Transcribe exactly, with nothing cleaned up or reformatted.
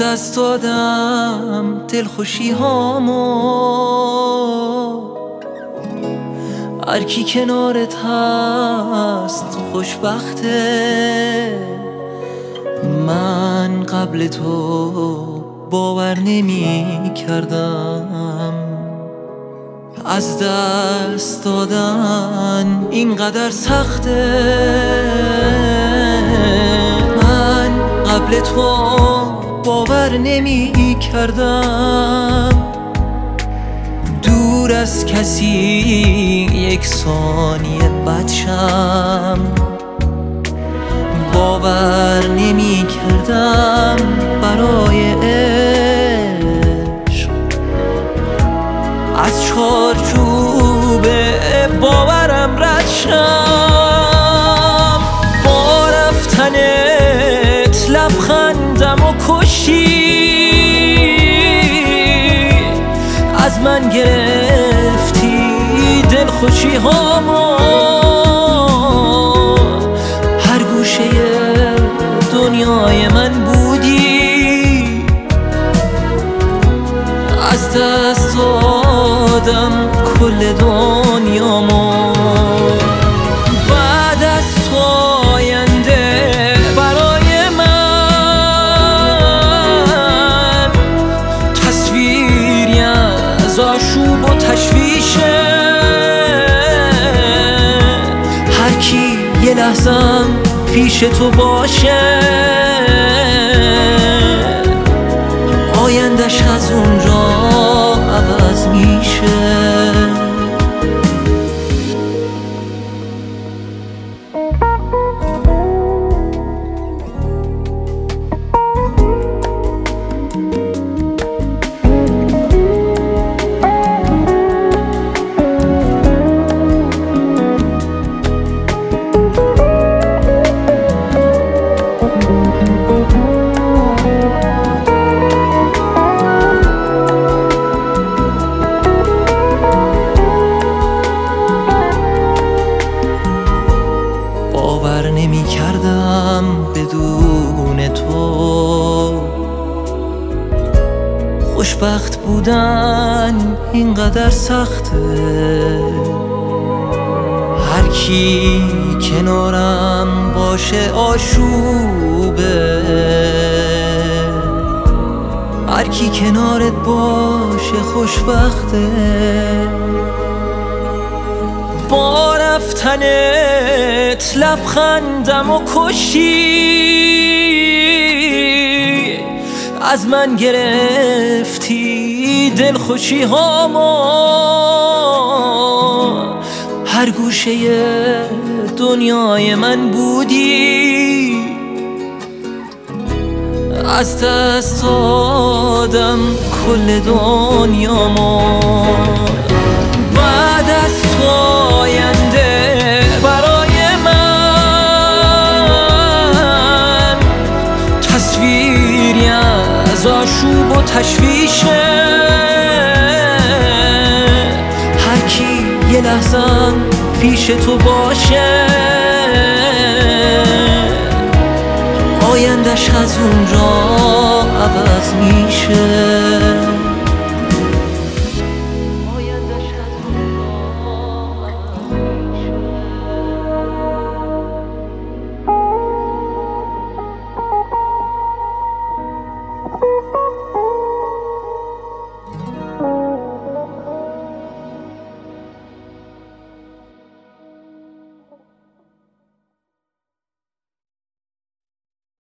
دست دادم دلخوشی هامو، هر کی کنارت هست خوشبخته. من قبل تو باور نمی کردم از دست دادن اینقدر سخته. من قبل تو باور نمی کردم دور از کسی یک ثانیه بدشم. باور نمی کردم برای عشق از چارچوب باورم رد شم. با رفتنت لبخندم و کشی، از من گرفتی دلخوشی هامو، هر گوشه دنیای من بودی. از دست دادم کل دنیامو. بعد از تو آینده برای من تصویری از آشوب و تشویشه. هر کی یه لحظم پیش تو باشه آیندش از اونجا عوض میشه. باور نمی کردم بدون تو خوشبخت بودن اینقدر سخته. هر کی کنارم باشه آشوبه، هر کی کنارت باشه خوشبخته. با رفتنت لبخندم و کشی، از من گرفتی دلخوشی هامو، هر گوشه دنیای من بودی. از دست دادم کل دنیامو. بعد از تو آینده برای من تصویری از آشوب و تشویشه. هر کی یه لحظم پیش تو باشه آیندش از اونجا عوض میشه.